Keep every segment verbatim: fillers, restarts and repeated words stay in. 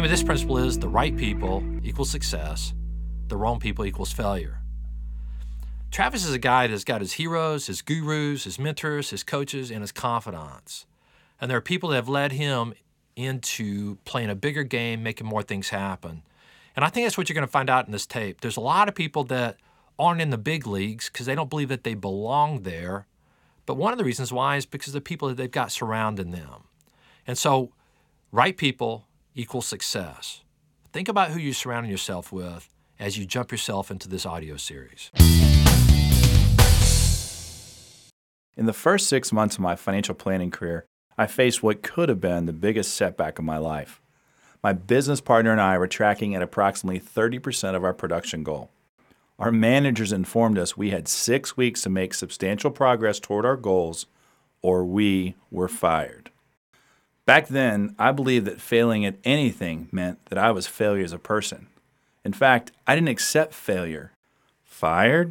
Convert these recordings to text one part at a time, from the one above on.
of this principle is the right people equals success, the wrong people equals failure. Travis is a guy that's got his heroes, his gurus, his mentors, his coaches, and his confidants. And there are people that have led him into playing a bigger game, making more things happen. And I think that's what you're going to find out in this tape. There's a lot of people that aren't in the big leagues because they don't believe that they belong there. But one of the reasons why is because of the people that they've got surrounding them. And so right people equals success. Think about who you're surrounding yourself with as you jump yourself into this audio series. In the first six months of my financial planning career, I faced what could have been the biggest setback of my life. My business partner and I were tracking at approximately thirty percent of our production goal. Our managers informed us we had six weeks to make substantial progress toward our goals, or we were fired. Back then, I believed that failing at anything meant that I was failure as a person. In fact, I didn't accept failure. Fired?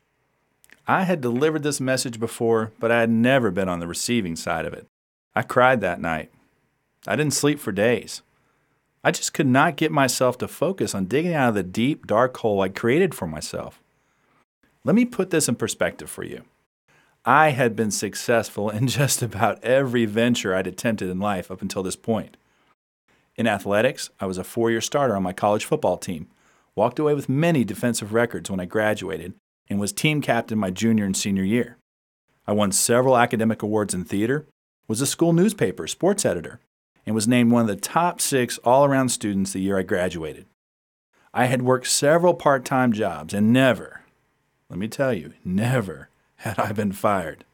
I had delivered this message before, but I had never been on the receiving side of it. I cried that night. I didn't sleep for days. I just could not get myself to focus on digging out of the deep, dark hole I created for myself. Let me put this in perspective for you. I had been successful in just about every venture I'd attempted in life up until this point. In athletics, I was a four-year starter on my college football team, walked away with many defensive records when I graduated, and was team captain my junior and senior year. I won several academic awards in theater, was a school newspaper sports editor, and was named one of the top six all-around students the year I graduated. I had worked several part-time jobs and never, let me tell you, never had I been fired.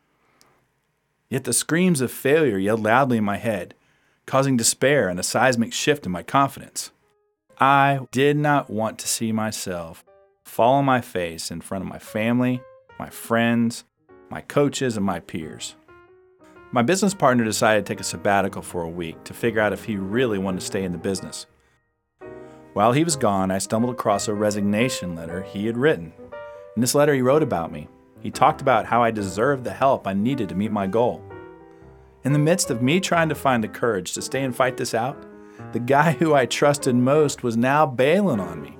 Yet the screams of failure yelled loudly in my head, causing despair and a seismic shift in my confidence. I did not want to see myself fall on my face in front of my family, my friends, my coaches, and my peers. My business partner decided to take a sabbatical for a week to figure out if he really wanted to stay in the business. While he was gone, I stumbled across a resignation letter he had written. In this letter, he wrote about me. He talked about how I deserved the help I needed to meet my goal. In the midst of me trying to find the courage to stay and fight this out, the guy who I trusted most was now bailing on me.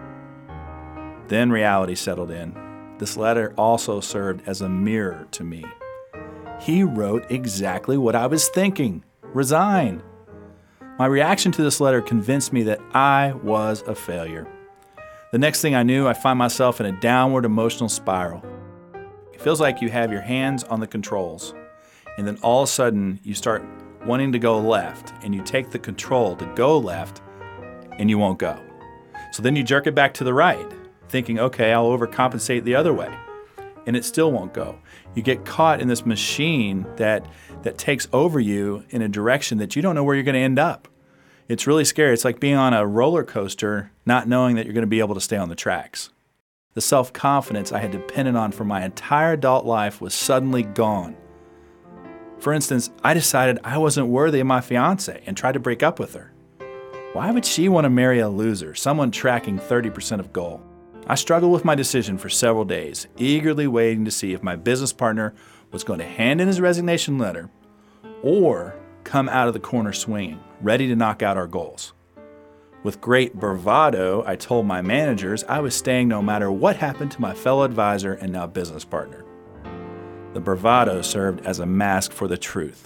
Then reality settled in. This letter also served as a mirror to me. He wrote exactly what I was thinking: resign. My reaction to this letter convinced me that I was a failure. The next thing I knew, I find myself in a downward emotional spiral. It feels like you have your hands on the controls, and then all of a sudden you start wanting to go left, and you take the control to go left, and you won't go. So then you jerk it back to the right, thinking, okay, I'll overcompensate the other way, and it still won't go. You get caught in this machine that that takes over you in a direction that you don't know where you're going to end up. It's really scary. It's like being on a roller coaster, not knowing that you're going to be able to stay on the tracks. The self-confidence I had depended on for my entire adult life was suddenly gone. For instance, I decided I wasn't worthy of my fiance and tried to break up with her. Why would she want to marry a loser, someone tracking thirty percent of goal? I struggled with my decision for several days, eagerly waiting to see if my business partner was going to hand in his resignation letter or come out of the corner swinging, ready to knock out our goals. With great bravado, I told my managers I was staying no matter what happened to my fellow advisor and now business partner. The bravado served as a mask for the truth.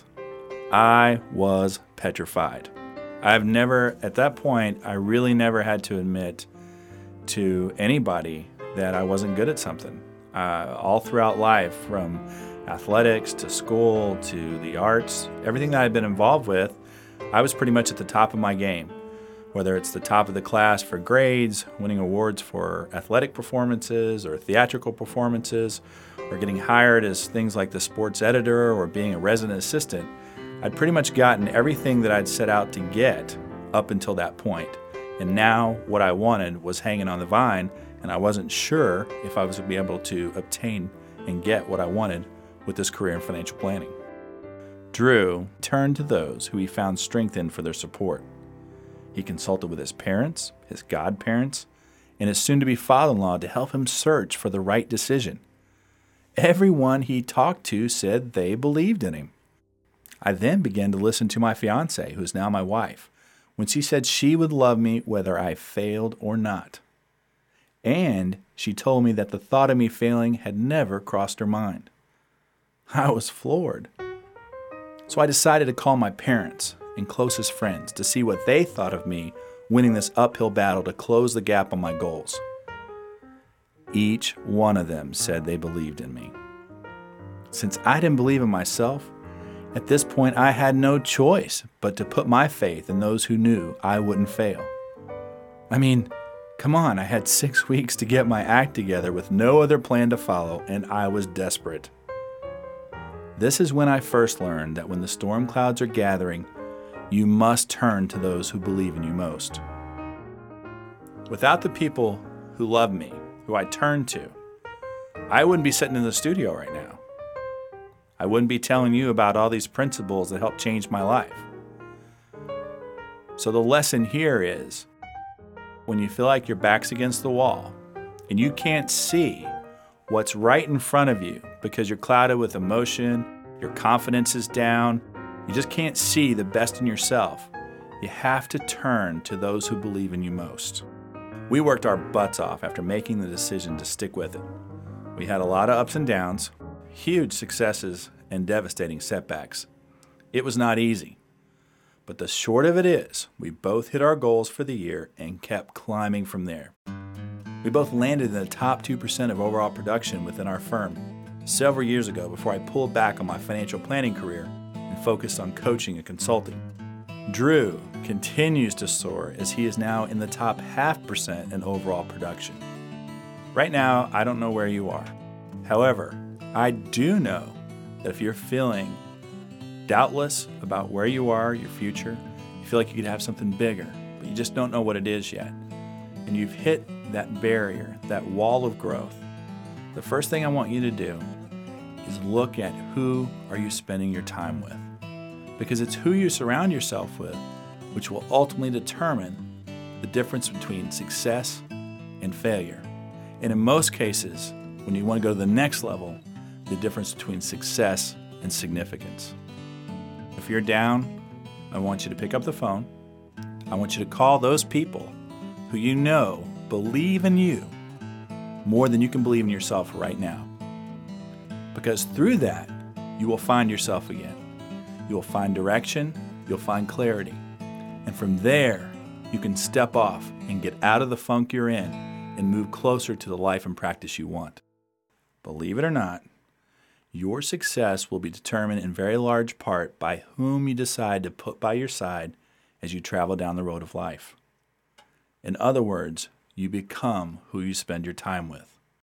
I was petrified. I've never, at that point, I really never had to admit to anybody that I wasn't good at something. Uh, all throughout life, from athletics to school to the arts, everything that I'd been involved with, I was pretty much at the top of my game. Whether it's the top of the class for grades, winning awards for athletic performances or theatrical performances, or getting hired as things like the sports editor or being a resident assistant, I'd pretty much gotten everything that I'd set out to get up until that point. And now what I wanted was hanging on the vine, and I wasn't sure if I was going to be able to obtain and get what I wanted with this career in financial planning. Drew turned to those who he found strength in for their support. He consulted with his parents, his godparents, and his soon-to-be father-in-law to help him search for the right decision. Everyone he talked to said they believed in him. I then began to listen to my fiancée, who is now my wife. when she said she would love me whether I failed or not. And she told me that the thought of me failing had never crossed her mind. I was floored. So I decided to call my parents and closest friends to see what they thought of me winning this uphill battle to close the gap on my goals. Each one of them said they believed in me. Since I didn't believe in myself, at this point I had no choice but to put my faith in those who knew I wouldn't fail. I mean, come on, I had six weeks to get my act together with no other plan to follow, and I was desperate. This is when I first learned that when the storm clouds are gathering, you must turn to those who believe in you most. Without the people who love me, who I turn to, I wouldn't be sitting in the studio right now. I wouldn't be telling you about all these principles that helped change my life. So the lesson here is, when you feel like your back's against the wall and you can't see what's right in front of you because you're clouded with emotion, your confidence is down, you just can't see the best in yourself, you have to turn to those who believe in you most. We worked our butts off after making the decision to stick with it. We had a lot of ups and downs, huge successes, and devastating setbacks. It was not easy. But the short of it is, we both hit our goals for the year and kept climbing from there. We both landed in the top two percent of overall production within our firm several years ago before I pulled back on my financial planning career and focused on coaching and consulting. Drew continues to soar as he is now in the top half percent in overall production. Right now, I don't know where you are. However, I do know that if you're feeling doubtless about where you are, your future, you feel like you could have something bigger, but you just don't know what it is yet, and you've hit that barrier, that wall of growth, the first thing I want you to do is look at who are you spending your time with. Because it's who you surround yourself with which will ultimately determine the difference between success and failure. And in most cases, when you want to go to the next level, the difference between success and significance. If you're down, I want you to pick up the phone. I want you to call those people who you know believe in you more than you can believe in yourself right now. Because through that, you will find yourself again. You will find direction, you'll find clarity. And from there, you can step off and get out of the funk you're in and move closer to the life and practice you want. Believe it or not, your success will be determined in very large part by whom you decide to put by your side as you travel down the road of life. In other words, you become who you spend your time with.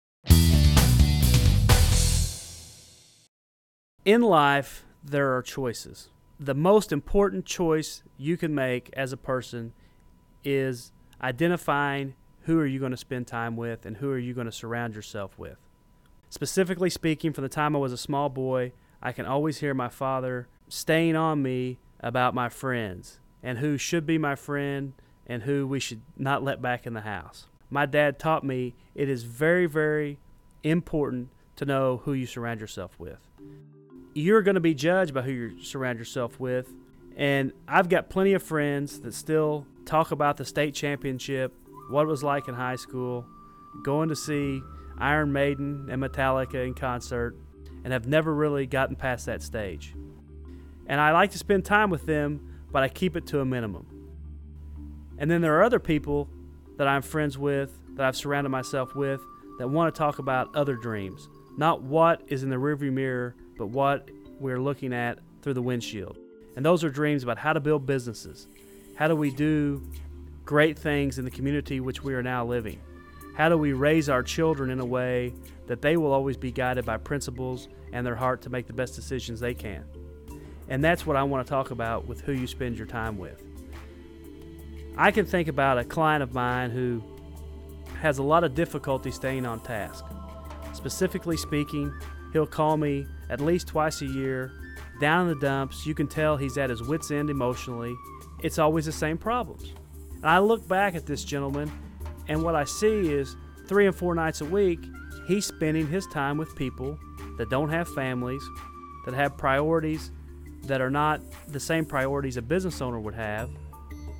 In life, there are choices. The most important choice you can make as a person is identifying who are you going to spend time with and who are you going to surround yourself with. Specifically speaking, from the time I was a small boy, I can always hear my father staying on me about my friends and who should be my friend and who we should not let back in the house. My dad taught me it is very, very important to know who you surround yourself with. You're going to be judged by who you surround yourself with, and I've got plenty of friends that still talk about the state championship, what it was like in high school, going to see Iron Maiden and Metallica in concert, and have never really gotten past that stage. And I like to spend time with them, but I keep it to a minimum. And then there are other people that I'm friends with, that I've surrounded myself with, that want to talk about other dreams. Not what is in the rearview mirror, but what we're looking at through the windshield. And those are dreams about how to build businesses. How do we do great things in the community which we are now living? How do we raise our children in a way that they will always be guided by principles and their heart to make the best decisions they can? And that's what I want to talk about with who you spend your time with. I can think about a client of mine who has a lot of difficulty staying on task. Specifically speaking, he'll call me at least twice a year, down in the dumps. You can tell he's at his wit's end emotionally. It's always the same problems. And I look back at this gentleman, and what I see is three and four nights a week, he's spending his time with people that don't have families, that have priorities that are not the same priorities a business owner would have.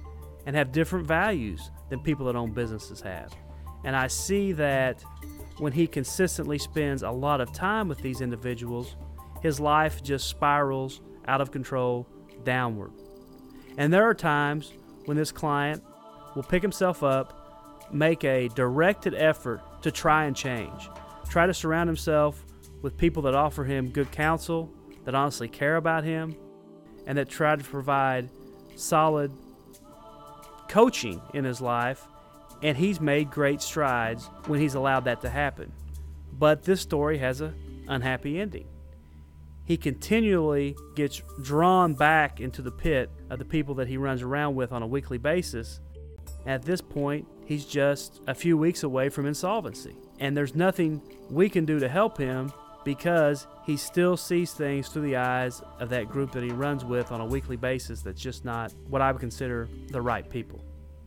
and have different values than people that own businesses have. And I see that when he consistently spends a lot of time with these individuals, his life just spirals out of control downward. And there are times when this client will pick himself up, make a directed effort to try and change, try to surround himself with people that offer him good counsel, that honestly care about him, and that try to provide solid coaching in his life, and he's made great strides when he's allowed that to happen. But this story has an unhappy ending. He continually gets drawn back into the pit of the people that he runs around with on a weekly basis. At this point, he's just a few weeks away from insolvency. And there's nothing we can do to help him because he still sees things through the eyes of that group that he runs with on a weekly basis that's just not what I would consider the right people.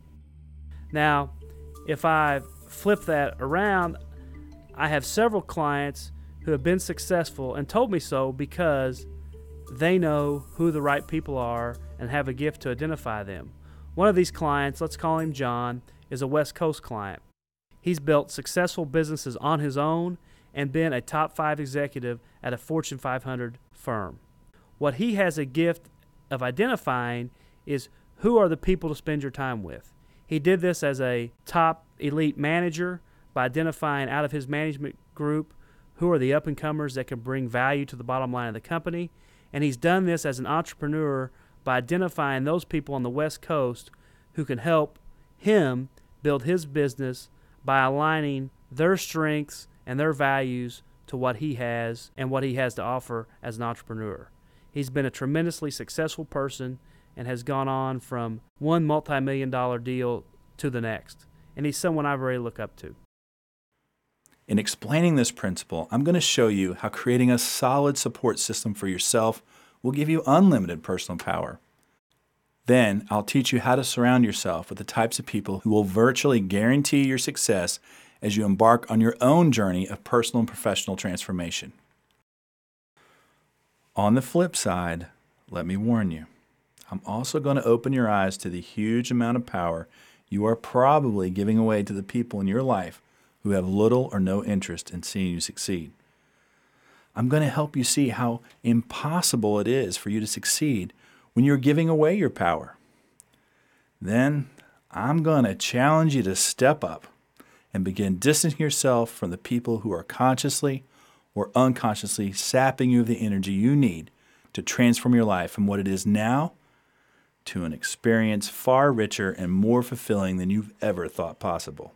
Now, if I flip that around, I have several clients who have been successful and told me so because they know who the right people are and have a gift to identify them. One of these clients, let's call him John, is a West Coast client. He's built successful businesses on his own and been a top five executive at a Fortune five hundred firm. What he has a gift of identifying is who are the people to spend your time with. He did this as a top elite manager by identifying out of his management group who are the up-and-comers that can bring value to the bottom line of the company. And he's done this as an entrepreneur by identifying those people on the West Coast who can help him build his business by aligning their strengths and their values to what he has and what he has to offer as an entrepreneur. He's been a tremendously successful person and has gone on from one multi-million dollar deal to the next. And he's someone I really look up to. In explaining this principle, I'm going to show you how creating a solid support system for yourself will give you unlimited personal power. Then I'll teach you how to surround yourself with the types of people who will virtually guarantee your success as you embark on your own journey of personal and professional transformation. On the flip side, let me warn you, I'm also going to open your eyes to the huge amount of power you are probably giving away to the people in your life who have little or no interest in seeing you succeed. I'm going to help you see how impossible it is for you to succeed when you're giving away your power. Then I'm going to challenge you to step up and begin distancing yourself from the people who are consciously or unconsciously sapping you of the energy you need to transform your life from what it is now to an experience far richer and more fulfilling than you've ever thought possible.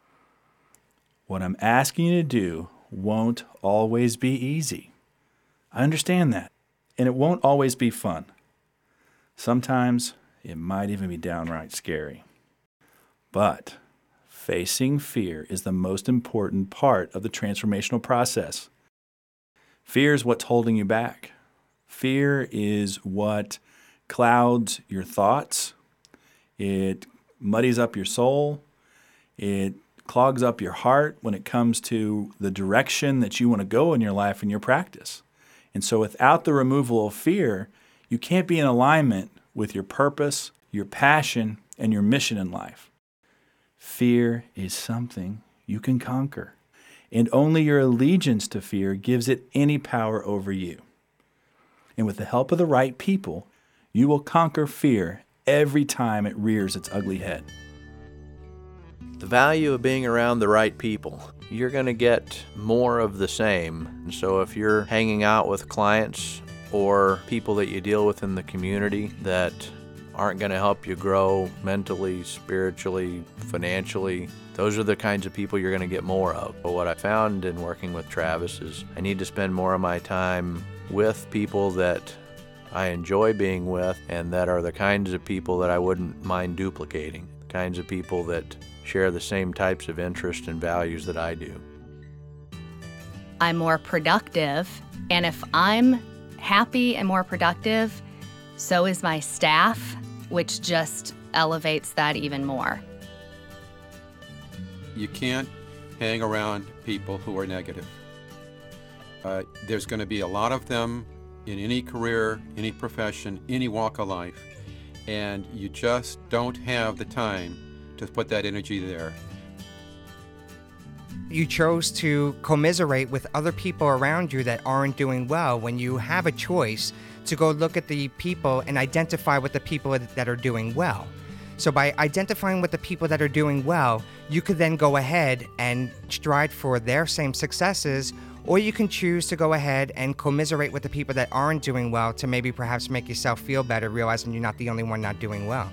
What I'm asking you to do won't always be easy. I understand that. And it won't always be fun. Sometimes it might even be downright scary. But facing fear is the most important part of the transformational process. Fear is what's holding you back. Fear is what clouds your thoughts. It muddies up your soul. It clogs up your heart when it comes to the direction that you want to go in your life and your practice. And so without the removal of fear, you can't be in alignment with your purpose, your passion, and your mission in life. Fear is something you can conquer, and only your allegiance to fear gives it any power over you. And with the help of the right people, you will conquer fear every time it rears its ugly head. The value of being around the right people. You're going to get more of the same. And so if you're hanging out with clients or people that you deal with in the community that aren't going to help you grow mentally, spiritually, financially, those are the kinds of people you're going to get more of. But what I found in working with Travis is I need to spend more of my time with people that I enjoy being with and that are the kinds of people that I wouldn't mind duplicating, the kinds of people that share the same types of interests and values that I do. I'm more productive, and if I'm happy and more productive, so is my staff, which just elevates that even more. You can't hang around people who are negative. Uh, there's going to be a lot of them in any career, any profession, any walk of life. and you just don't have the time to put that energy there. You chose to commiserate with other people around you that aren't doing well when you have a choice to go look at the people and identify with the people that are doing well. So by identifying with the people that are doing well, you could then go ahead and strive for their same successes, or you can choose to go ahead and commiserate with the people that aren't doing well to maybe perhaps make yourself feel better, realizing you're not the only one not doing well.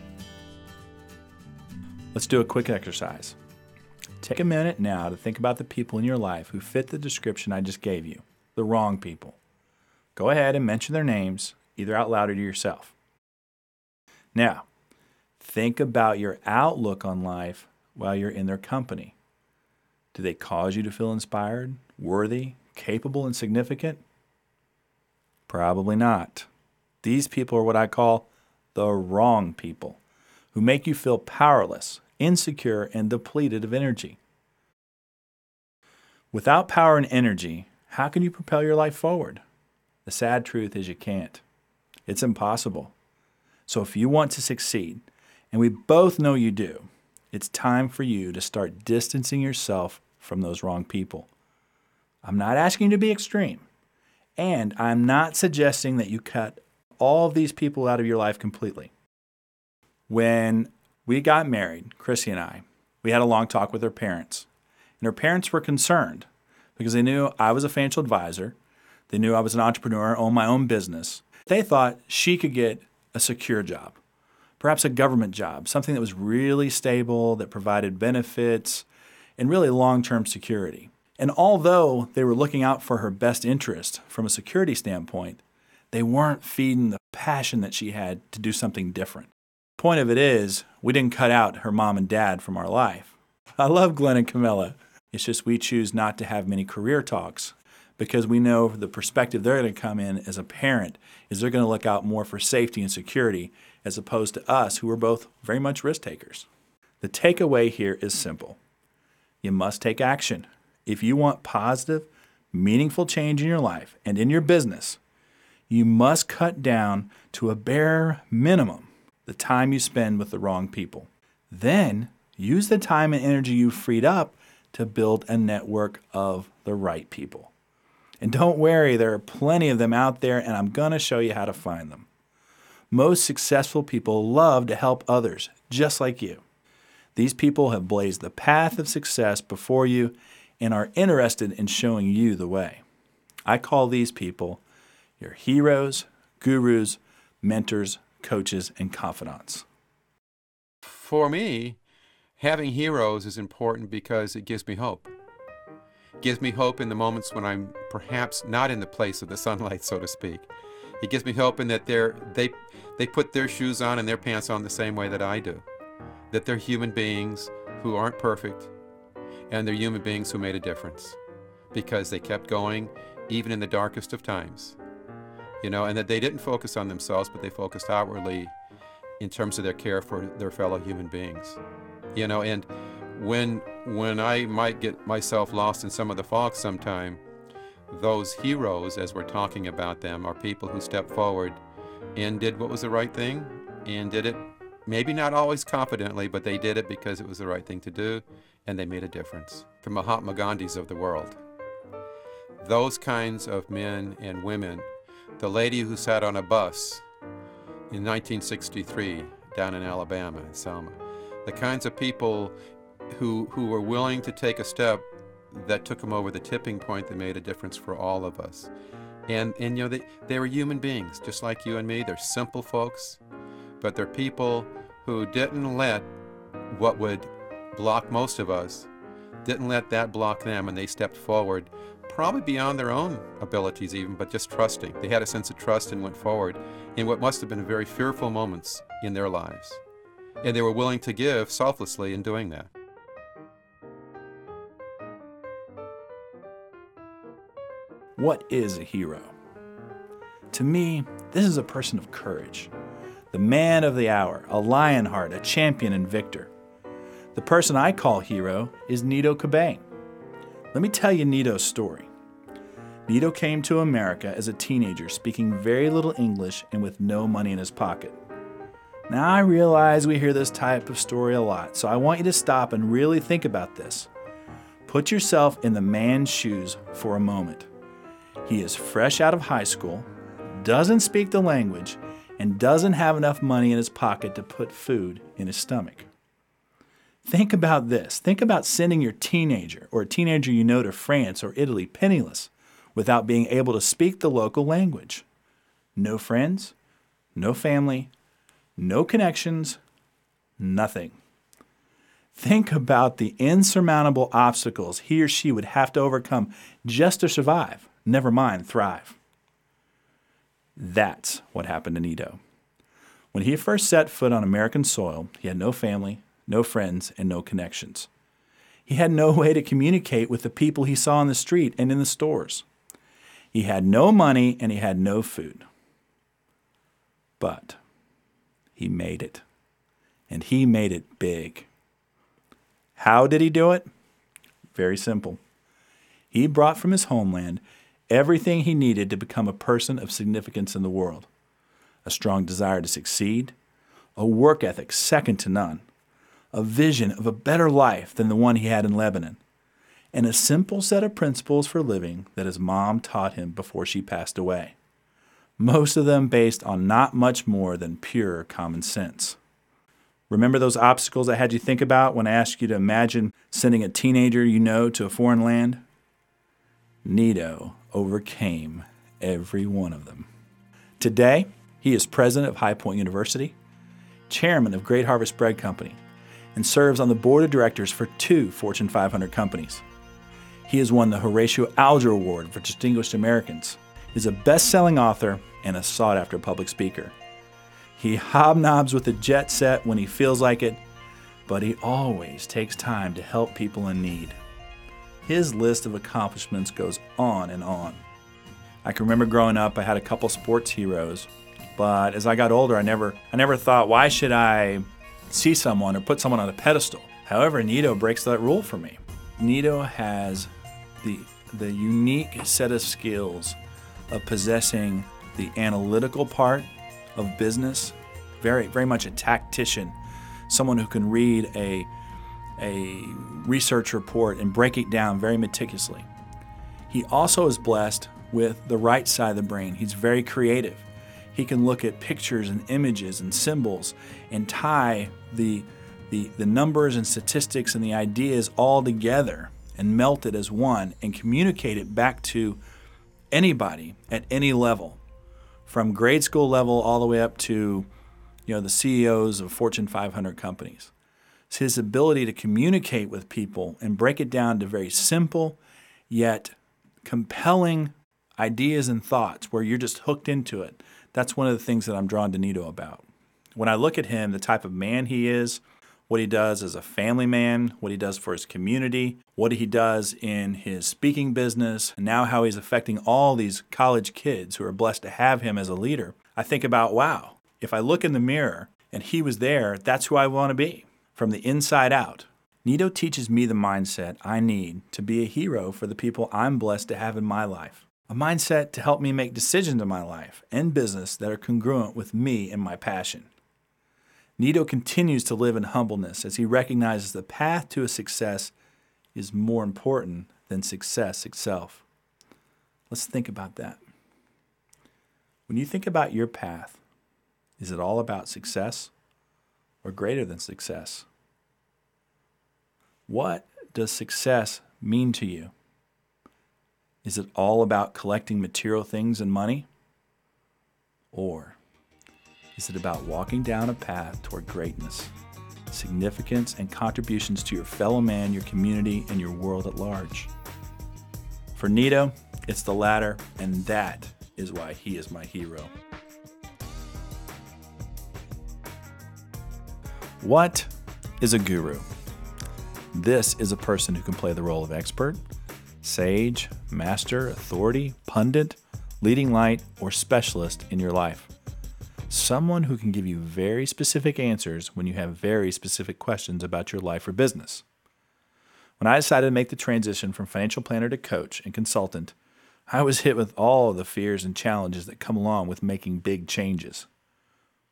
Let's do a quick exercise. Take a minute now to think about the people in your life who fit the description I just gave you, the wrong people. Go ahead and mention their names, either out loud or to yourself. Now, think about your outlook on life while you're in their company. Do they cause you to feel inspired, worthy, capable, and significant? Probably not. These people are what I call the wrong people, who make you feel powerless, insecure, and depleted of energy. Without power and energy, how can you propel your life forward? The sad truth is you can't. It's impossible. So if you want to succeed, and we both know you do, it's time for you to start distancing yourself from those wrong people. I'm not asking you to be extreme, and I'm not suggesting that you cut all of these people out of your life completely. When we got married, Chrissy and I, we had a long talk with her parents. And her parents were concerned because they knew I was a financial advisor. They knew I was an entrepreneur, owned my own business. They thought she could get a secure job, perhaps a government job, something that was really stable, that provided benefits, and really long-term security. And although they were looking out for her best interest from a security standpoint, they weren't feeding the passion that she had to do something different. Point of it is, we didn't cut out her mom and dad from our life. I love Glenn and Camilla. It's just we choose not to have many career talks because we know the perspective they're going to come in as a parent is they're going to look out more for safety and security as opposed to us who are both very much risk takers. The takeaway here is simple. You must take action. If you want positive, meaningful change in your life and in your business, you must cut down to a bare minimum the time you spend with the wrong people. Then use the time and energy you freed up to build a network of the right people. And don't worry, there are plenty of them out there, and I'm going to show you how to find them. Most successful people love to help others, just like you. These people have blazed the path of success before you and are interested in showing you the way. I call these people your heroes, gurus, mentors, coaches, and confidants. For me, having heroes is important because it gives me hope. It gives me hope in the moments when I'm perhaps not in the place of the sunlight, so to speak. It gives me hope in that they're, they, they put their shoes on and their pants on the same way that I do. That they're human beings who aren't perfect, and they're human beings who made a difference because they kept going even in the darkest of times. You know, and that they didn't focus on themselves, but they focused outwardly in terms of their care for their fellow human beings. You know, and when when I might get myself lost in some of the fog sometime, those heroes, as we're talking about them, are people who stepped forward and did what was the right thing, and did it maybe not always confidently, but they did it because it was the right thing to do, and they made a difference. The Mahatma Gandhis of the world. Those kinds of men and women. The lady who sat on a bus in nineteen sixty-three down in Alabama, in Selma. The kinds of people who, who were willing to take a step that took them over the tipping point that made a difference for all of us. And, and you know, they, they were human beings, just like you and me. They're simple folks, but they're people who didn't let what would block most of us, didn't let that block them, and they stepped forward, probably beyond their own abilities even, but just trusting. They had a sense of trust and went forward in what must have been very fearful moments in their lives. And they were willing to give selflessly in doing that. What is a hero? To me, this is a person of courage, the man of the hour, a lionheart, a champion and victor. The person I call hero is Nito Cobain. Let me tell you Nito's story. Nito came to America as a teenager speaking very little English and with no money in his pocket. Now, I realize we hear this type of story a lot, so I want you to stop and really think about this. Put yourself in the man's shoes for a moment. He is fresh out of high school, doesn't speak the language, and doesn't have enough money in his pocket to put food in his stomach. Think about this. Think about sending your teenager or a teenager you know to France or Italy penniless without being able to speak the local language. No friends, no family, no connections, nothing. Think about the insurmountable obstacles he or she would have to overcome just to survive, never mind thrive. That's what happened to Nito. When he first set foot on American soil, he had no family, no friends, and no connections. He had no way to communicate with the people he saw on the street and in the stores. He had no money and he had no food. But he made it. And he made it big. How did he do it? Very simple. He brought from his homeland everything he needed to become a person of significance in the world. A strong desire to succeed, a work ethic second to none, a vision of a better life than the one he had in Lebanon, and a simple set of principles for living that his mom taught him before she passed away. Most of them based on not much more than pure common sense. Remember those obstacles I had you think about when I asked you to imagine sending a teenager you know to a foreign land? Nito overcame every one of them. Today, he is president of High Point University, chairman of Great Harvest Bread Company, and serves on the board of directors for two Fortune five hundred companies. He has won the Horatio Alger Award for Distinguished Americans, is a best-selling author, and a sought-after public speaker. He hobnobs with the jet set when he feels like it, but he always takes time to help people in need. His list of accomplishments goes on and on. I can remember growing up, I had a couple sports heroes, but as I got older, I never, I never thought, why should I see someone or put someone on a pedestal? However, Nito breaks that rule for me. Nito has the, the unique set of skills of possessing the analytical part of business, very, very much a tactician, someone who can read a, a research report and break it down very meticulously. He also is blessed with the right side of the brain. He's very creative. He can look at pictures and images and symbols and tie the, the, the numbers and statistics and the ideas all together and melt it as one and communicate it back to anybody at any level, from grade school level all the way up to, you know, the C E Os of Fortune five hundred companies. It's his ability to communicate with people and break it down to very simple yet compelling ideas and thoughts where you're just hooked into it. That's one of the things that I'm drawn to Nito about. When I look at him, the type of man he is, what he does as a family man, what he does for his community, what he does in his speaking business, and now how he's affecting all these college kids who are blessed to have him as a leader, I think about, wow, if I look in the mirror and he was there, that's who I want to be, from the inside out. Nito teaches me the mindset I need to be a hero for the people I'm blessed to have in my life. A mindset to help me make decisions in my life and business that are congruent with me and my passion. Nito continues to live in humbleness as he recognizes the path to a success is more important than success itself. Let's think about that. When you think about your path, is it all about success or greater than success? What does success mean to you? Is it all about collecting material things and money? Or is it about walking down a path toward greatness, significance, and contributions to your fellow man, your community, and your world at large? For Nito, it's the latter, and that is why he is my hero. What is a guru? This is a person who can play the role of expert, sage, master, authority, pundit, leading light, or specialist in your life. Someone who can give you very specific answers when you have very specific questions about your life or business. When I decided to make the transition from financial planner to coach and consultant, I was hit with all of the fears and challenges that come along with making big changes.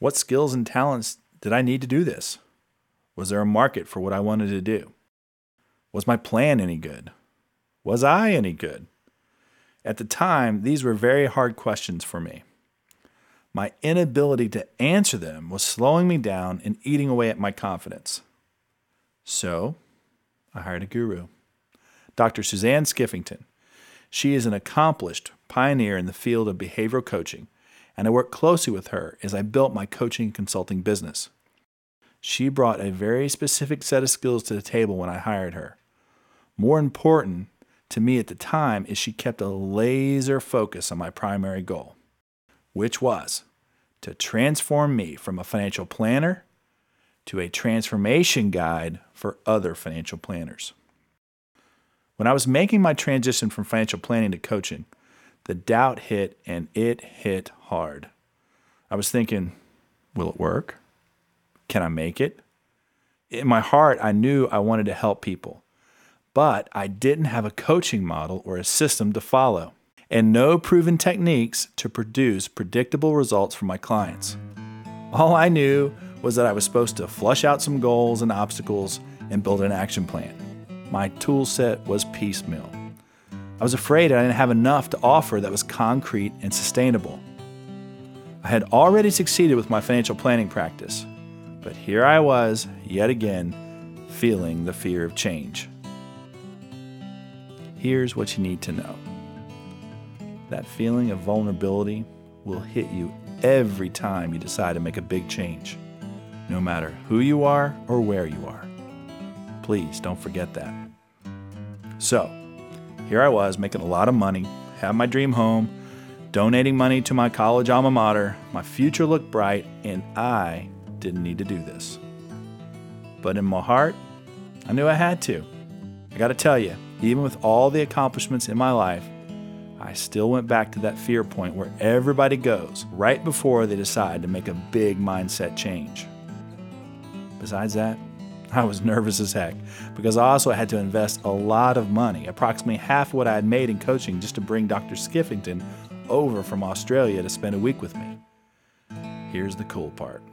What skills and talents did I need to do this? Was there a market for what I wanted to do? Was my plan any good? Was I any good? At the time, these were very hard questions for me. My inability to answer them was slowing me down and eating away at my confidence. So, I hired a guru, Doctor Suzanne Skiffington. She is an accomplished pioneer in the field of behavioral coaching, and I worked closely with her as I built my coaching and consulting business. She brought a very specific set of skills to the table when I hired her. More important to me at the time is she kept a laser focus on my primary goal, which was to transform me from a financial planner to a transformation guide for other financial planners. When I was making my transition from financial planning to coaching, the doubt hit, and it hit hard. I was thinking, will it work? Can I make it? In my heart, I knew I wanted to help people, but I didn't have a coaching model or a system to follow, and no proven techniques to produce predictable results for my clients. All I knew was that I was supposed to flush out some goals and obstacles and build an action plan. My tool set was piecemeal. I was afraid I didn't have enough to offer that was concrete and sustainable. I had already succeeded with my financial planning practice, but here I was, yet again, feeling the fear of change. Here's what you need to know. That feeling of vulnerability will hit you every time you decide to make a big change, no matter who you are or where you are. Please don't forget that. So, here I was making a lot of money, have my dream home, donating money to my college alma mater, my future looked bright, and I didn't need to do this. But in my heart, I knew I had to. I gotta tell you, even with all the accomplishments in my life, I still went back to that fear point where everybody goes right before they decide to make a big mindset change. Besides that, I was nervous as heck because I also had to invest a lot of money, approximately half what I had made in coaching, just to bring Doctor Skiffington over from Australia to spend a week with me. Here's the cool part.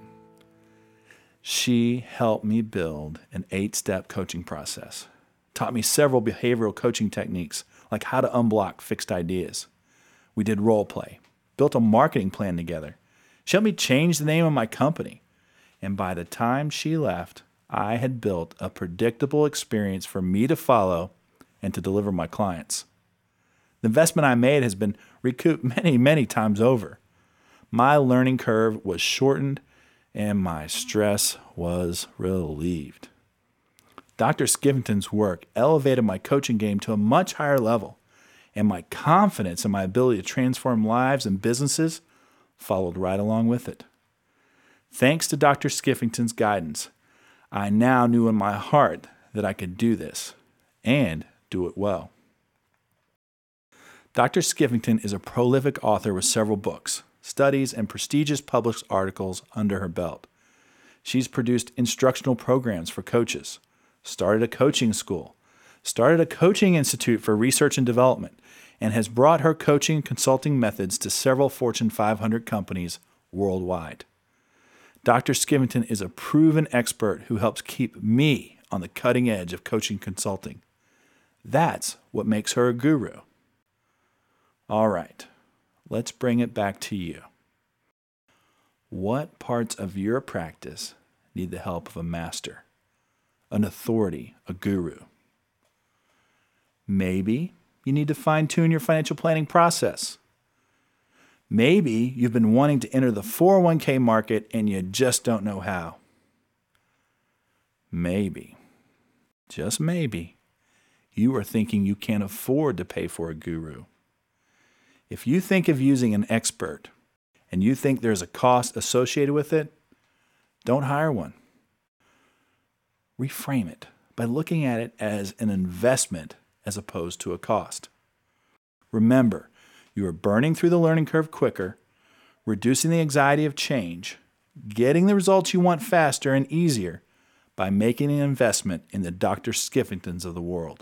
She helped me build an eight-step coaching process, taught me several behavioral coaching techniques like how to unblock fixed ideas. We did role play, built a marketing plan together. She helped me change the name of my company. And by the time she left, I had built a predictable experience for me to follow and to deliver my clients. The investment I made has been recouped many, many times over. My learning curve was shortened and my stress was relieved. Doctor Skiffington's work elevated my coaching game to a much higher level, and my confidence in my ability to transform lives and businesses followed right along with it. Thanks to Doctor Skiffington's guidance, I now knew in my heart that I could do this and do it well. Doctor Skiffington is a prolific author with several books, studies, and prestigious published articles under her belt. She's produced instructional programs for coaches, started a coaching school, started a coaching institute for research and development, and has brought her coaching and consulting methods to several Fortune five hundred companies worldwide. Doctor Skiffington is a proven expert who helps keep me on the cutting edge of coaching and consulting. That's what makes her a guru. All right, let's bring it back to you. What parts of your practice need the help of a master, an authority, a guru? Maybe you need to fine-tune your financial planning process. Maybe you've been wanting to enter the four oh one k market and you just don't know how. Maybe, just maybe, you are thinking you can't afford to pay for a guru. If you think of using an expert and you think there's a cost associated with it, don't hire one. Reframe it by looking at it as an investment as opposed to a cost. Remember, you are burning through the learning curve quicker, reducing the anxiety of change, getting the results you want faster and easier by making an investment in the Doctor Skiffingtons of the world.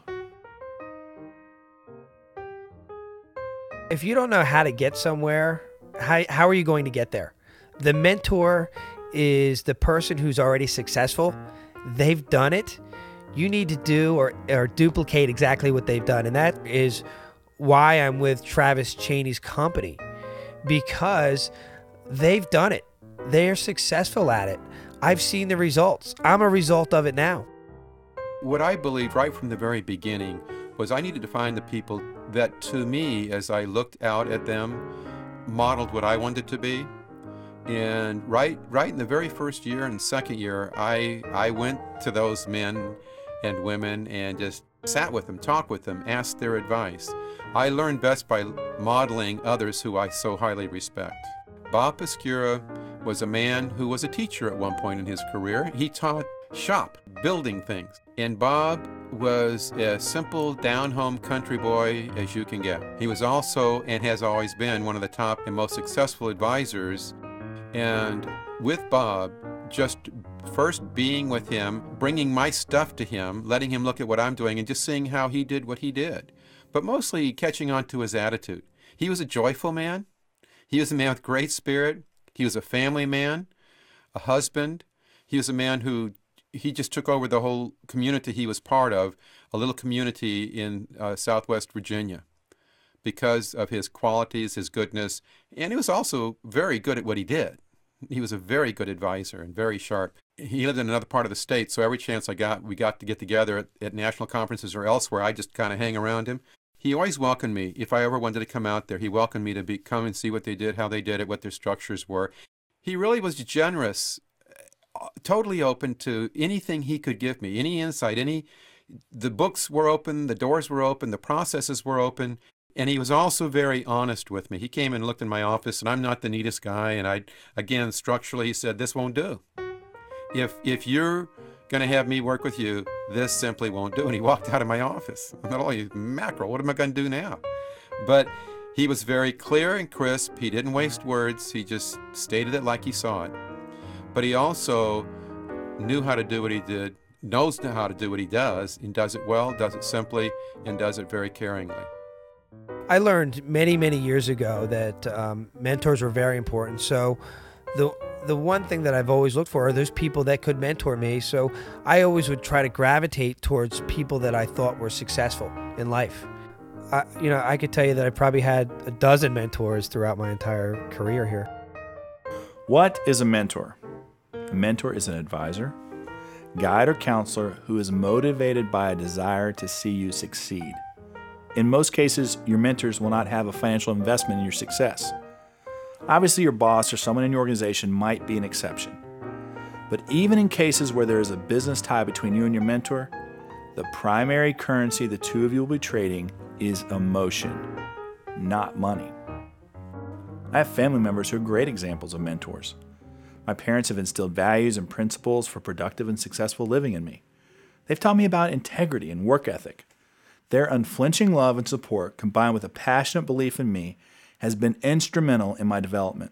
If you don't know how to get somewhere, how, how are you going to get there? The mentor is the person who's already successful. They've done it. You need to do or, or duplicate exactly what they've done. And that is why I'm with Travis Cheney's company, because they've done it. They're successful at it. I've seen the results. I'm a result of it now. What I believed right from the very beginning was I needed to find the people that, to me, as I looked out at them, modeled what I wanted to be. And right right in the very first year and second year, I I went to those men and women and just sat with them, talked with them, asked their advice. I learned best by modeling others who I so highly respect. Bob Pascura was a man who was a teacher at one point in his career. He taught shop, building things. And Bob was a simple, down-home country boy as you can get. He was also, and has always been, one of the top and most successful advisors. And with Bob, just first being with him, bringing my stuff to him, letting him look at what I'm doing, and just seeing how he did what he did. But mostly catching on to his attitude. He was a joyful man. He was a man with great spirit. He was a family man, a husband. He was a man who, he just took over the whole community he was part of, a little community in uh, Southwest Virginia, because of his qualities, his goodness. And he was also very good at what he did. He was a very good advisor and very sharp. He lived in another part of the state, so every chance I got, we got to get together at, at national conferences or elsewhere, I just kind of hang around him. He always welcomed me. If I ever wanted to come out there, he welcomed me to be, come and see what they did, how they did it, what their structures were. He really was generous, totally open to anything he could give me, any insight, any, the books were open, the doors were open, the processes were open. And he was also very honest with me. He came and looked in my office, and I'm not the neatest guy. And I, again, structurally, he said, this won't do. If if you're going to have me work with you, this simply won't do. And he walked out of my office. I thought, oh, mackerel, what am I going to do now? But he was very clear and crisp. He didn't waste words. He just stated it like he saw it. But he also knew how to do what he did, knows how to do what he does, and does it well, does it simply, and does it very caringly. I learned many, many years ago that um, mentors were very important. So the the one thing that I've always looked for are those people that could mentor me. So I always would try to gravitate towards people that I thought were successful in life. I, you know, I could tell you that I probably had a dozen mentors throughout my entire career here. What is a mentor? A mentor is an advisor, guide, or counselor who is motivated by a desire to see you succeed. In most cases, your mentors will not have a financial investment in your success. Obviously, your boss or someone in your organization might be an exception. But even in cases where there is a business tie between you and your mentor, the primary currency the two of you will be trading is emotion, not money. I have family members who are great examples of mentors. My parents have instilled values and principles for productive and successful living in me. They've taught me about integrity and work ethic. Their unflinching love and support, combined with a passionate belief in me, has been instrumental in my development.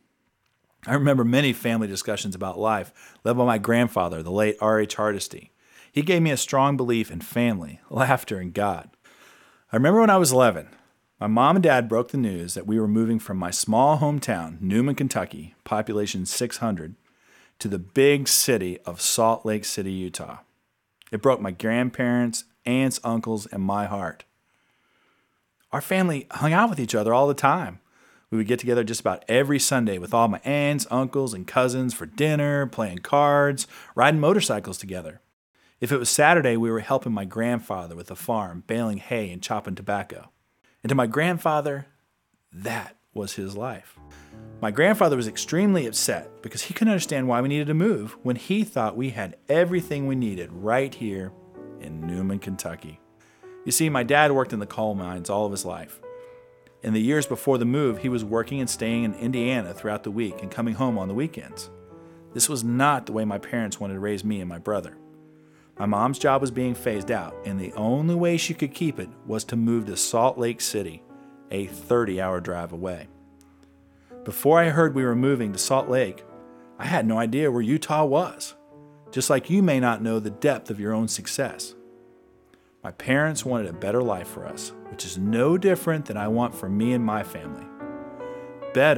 I remember many family discussions about life led by my grandfather, the late R H Hardesty. He gave me a strong belief in family, laughter, and God. I remember when I was eleven, my mom and dad broke the news that we were moving from my small hometown, Newman, Kentucky, population six hundred, to the big city of Salt Lake City, Utah. It broke my grandparents, aunts, uncles, and my heart. Our family hung out with each other all the time. We would get together just about every Sunday with all my aunts, uncles, and cousins for dinner, playing cards, riding motorcycles together. If it was Saturday, we were helping my grandfather with the farm, baling hay and chopping tobacco. And to my grandfather, that was his life. My grandfather was extremely upset because he couldn't understand why we needed to move when he thought we had everything we needed right here in Newman, Kentucky. You see, my dad worked in the coal mines all of his life. In the years before the move, he was working and staying in Indiana throughout the week and coming home on the weekends. This was not the way my parents wanted to raise me and my brother. My mom's job was being phased out, and the only way she could keep it was to move to Salt Lake City, a thirty-hour drive away. Before I heard we were moving to Salt Lake, I had no idea where Utah was, just like you may not know the depth of your own success. My parents wanted a better life for us, which is no different than I want for me and my family. Better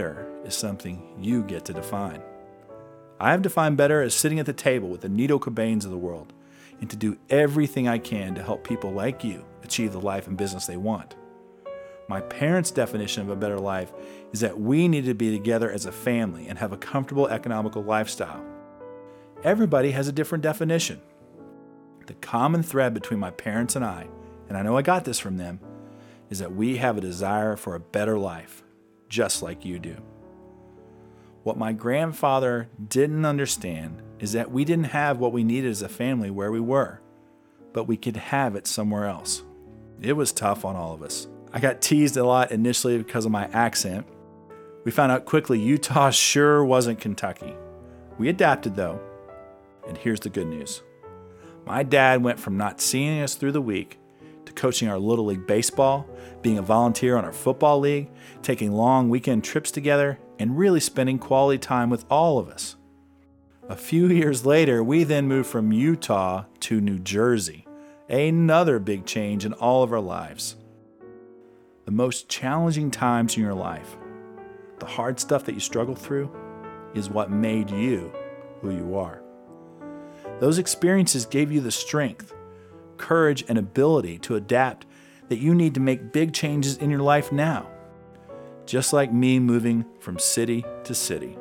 is something you get to define. I have defined better as sitting at the table with the Nito Cobains of the world and to do everything I can to help people like you achieve the life and business they want. My parents' definition of a better life is that we need to be together as a family and have a comfortable economical lifestyle. Everybody has a different definition. The common thread between my parents and I, and I know I got this from them, is that we have a desire for a better life, just like you do. What my grandfather didn't understand is that we didn't have what we needed as a family where we were, but we could have it somewhere else. It was tough on all of us. I got teased a lot initially because of my accent. We found out quickly Utah sure wasn't Kentucky. We adapted though, and here's the good news. My dad went from not seeing us through the week to coaching our Little League baseball, being a volunteer on our football league, taking long weekend trips together, and really spending quality time with all of us. A few years later, we then moved from Utah to New Jersey, another big change in all of our lives. The most challenging times in your life, the hard stuff that you struggle through, is what made you who you are. Those experiences gave you the strength, courage, and ability to adapt that you need to make big changes in your life now, just like me moving from city to city.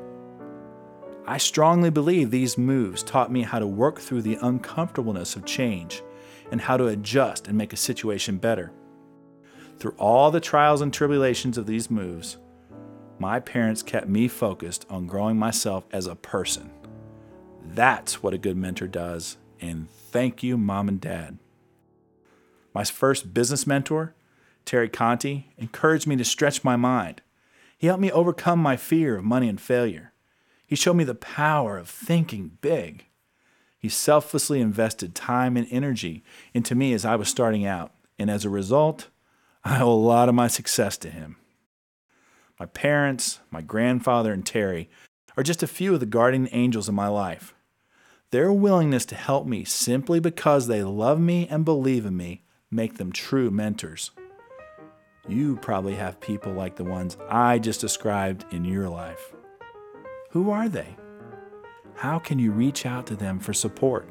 I strongly believe these moves taught me how to work through the uncomfortableness of change and how to adjust and make a situation better. Through all the trials and tribulations of these moves, my parents kept me focused on growing myself as a person. That's what a good mentor does, and thank you, Mom and Dad. My first business mentor, Terry Conti, encouraged me to stretch my mind. He helped me overcome my fear of money and failure. He showed me the power of thinking big. He selflessly invested time and energy into me as I was starting out, and as a result, I owe a lot of my success to him. My parents, my grandfather, and Terry are just a few of the guardian angels in my life. Their willingness to help me simply because they love me and believe in me make them true mentors. You probably have people like the ones I just described in your life. Who are they? How can you reach out to them for support?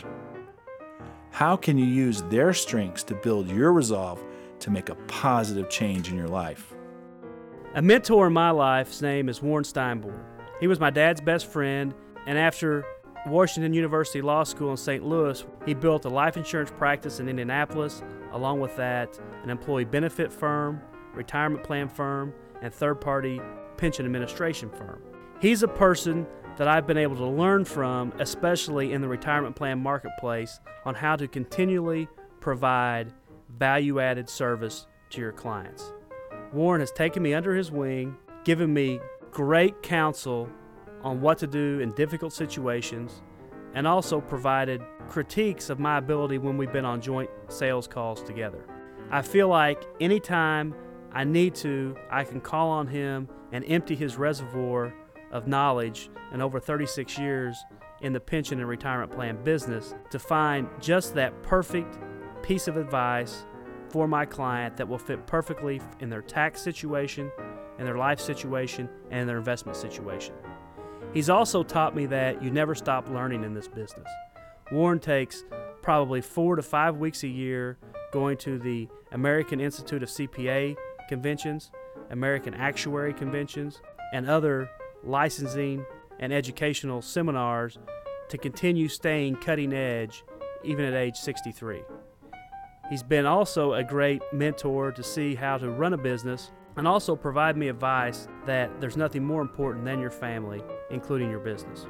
How can you use their strengths to build your resolve to make a positive change in your life? A mentor in my life's name is Warren Steinborn. He was my dad's best friend, and after Washington University Law School in Saint Louis, he built a life insurance practice in Indianapolis. Along with that, an employee benefit firm, retirement plan firm, and third-party pension administration firm. He's a person that I've been able to learn from, especially in the retirement plan marketplace, on how to continually provide value-added service to your clients. Warren has taken me under his wing, given me great counsel on what to do in difficult situations, and also provided critiques of my ability when we've been on joint sales calls together. I feel like anytime I need to, I can call on him and empty his reservoir of knowledge in over thirty-six years in the pension and retirement plan business to find just that perfect piece of advice for my client that will fit perfectly in their tax situation, in their life situation, and in their investment situation. He's also taught me that you never stop learning in this business. Warren takes probably four to five weeks a year going to the American Institute of C P A conventions, American Actuary conventions, and other licensing and educational seminars to continue staying cutting edge even at age sixty-three. He's been also a great mentor to see how to run a business and also provide me advice that there's nothing more important than your family, including your business.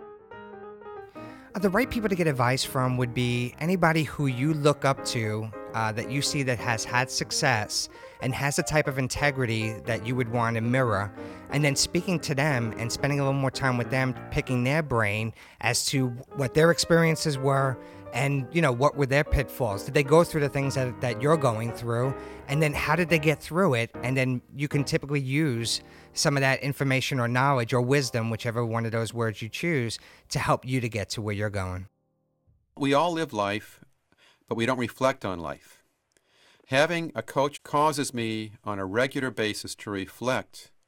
Uh, the right people to get advice from would be anybody who you look up to, uh, that you see that has had success and has a type of integrity that you would want to mirror, and then speaking to them and spending a little more time with them, picking their brain as to what their experiences were and, you know, what were their pitfalls. Did they go through the things that, that you're going through? And then how did they get through it? And then you can typically use some of that information or knowledge or wisdom, whichever one of those words you choose, to help you to get to where you're going. We all live life, but we don't reflect on life. Having a coach causes me on a regular basis to reflect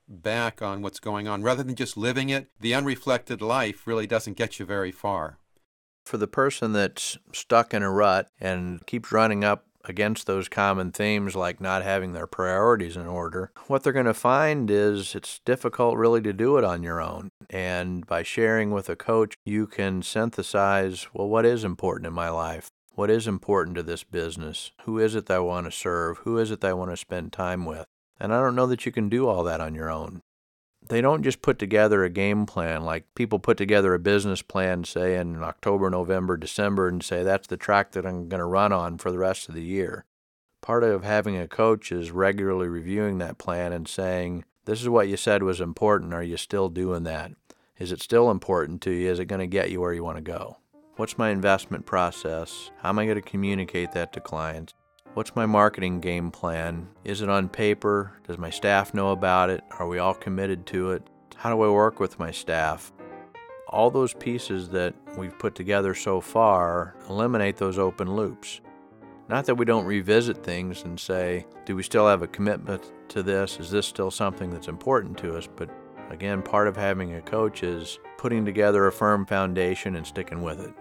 back on what's going on. Rather than just living it, the unreflected life really doesn't get you very far. For the person that's stuck in a rut and keeps running up against those common themes like not having their priorities in order, what they're going to find is it's difficult really to do it on your own. And by sharing with a coach, you can synthesize, well, what is important in my life? What is important to this business? Who is it that I want to serve? Who is it that I want to spend time with? And I don't know that you can do all that on your own. They don't just put together a game plan like people put together a business plan, say, in October, November, December, and say, that's the track that I'm going to run on for the rest of the year. Part of having a coach is regularly reviewing that plan and saying, this is what you said was important. Are you still doing that? Is it still important to you? Is it going to get you where you want to go? What's my investment process? How am I going to communicate that to clients? What's my marketing game plan? Is it on paper? Does my staff know about it? Are we all committed to it? How do I work with my staff? All those pieces that we've put together so far eliminate those open loops. Not that we don't revisit things and say, do we still have a commitment to this? Is this still something that's important to us? But again, part of having a coach is putting together a firm foundation and sticking with it.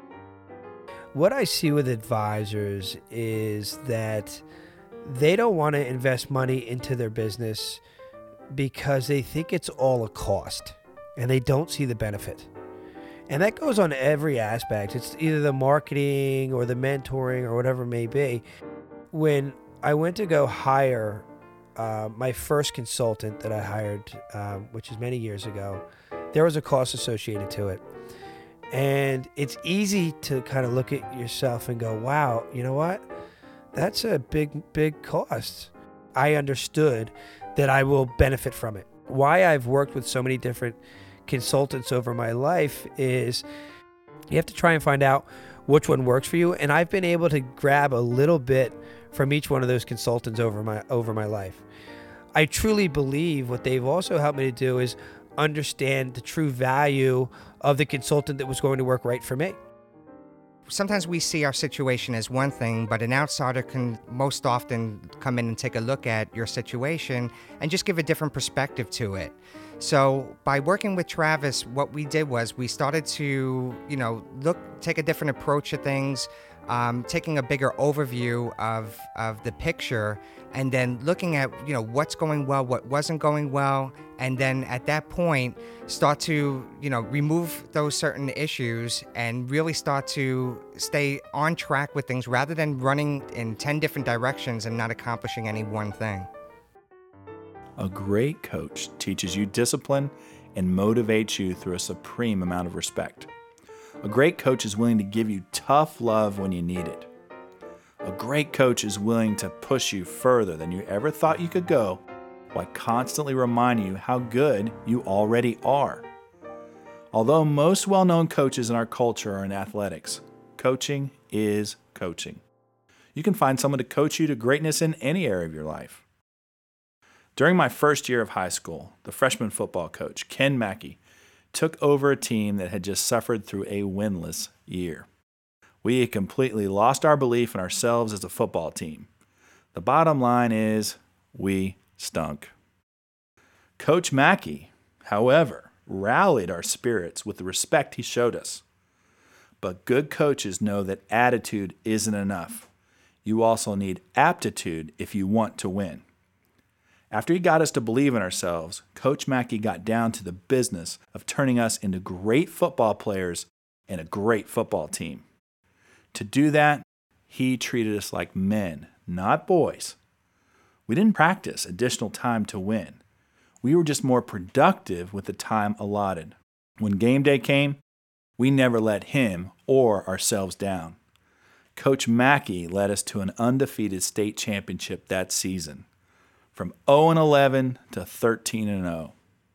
What I see with advisors is that they don't want to invest money into their business because they think it's all a cost and they don't see the benefit. And that goes on every aspect. It's either the marketing or the mentoring or whatever it may be. When I went to go hire uh, my first consultant that I hired, um, which is many years ago, there was a cost associated to it. And it's easy to kind of look at yourself and go, wow, you know what? That's a big, big cost. I understood that I will benefit from it. Why I've worked with so many different consultants over my life is you have to try and find out which one works for you. And I've been able to grab a little bit from each one of those consultants over my over my life. I truly believe what they've also helped me to do is understand the true value of the consultant that was going to work right for me. Sometimes we see our situation as one thing, but an outsider can most often come in and take a look at your situation and just give a different perspective to it. So by working with Travis, what we did was we started to, you know, look, take a different approach to things, um, taking a bigger overview of, of the picture, and then looking at, you know, what's going well, what wasn't going well, and then at that point, start to, you know, remove those certain issues and really start to stay on track with things rather than running in ten different directions and not accomplishing any one thing. A great coach teaches you discipline and motivates you through a supreme amount of respect. A great coach is willing to give you tough love when you need it. A great coach is willing to push you further than you ever thought you could go while constantly reminding you how good you already are. Although most well-known coaches in our culture are in athletics, coaching is coaching. You can find someone to coach you to greatness in any area of your life. During my first year of high school, the freshman football coach, Ken Mackey, took over a team that had just suffered through a winless year. We had completely lost our belief in ourselves as a football team. The bottom line is, we stunk. Coach Mackey, however, rallied our spirits with the respect he showed us. But good coaches know that attitude isn't enough. You also need aptitude if you want to win. After he got us to believe in ourselves, Coach Mackey got down to the business of turning us into great football players and a great football team. To do that, he treated us like men, not boys. We didn't practice additional time to win. We were just more productive with the time allotted. When game day came, we never let him or ourselves down. Coach Mackey led us to an undefeated state championship that season, from oh and eleven to thirteen and oh.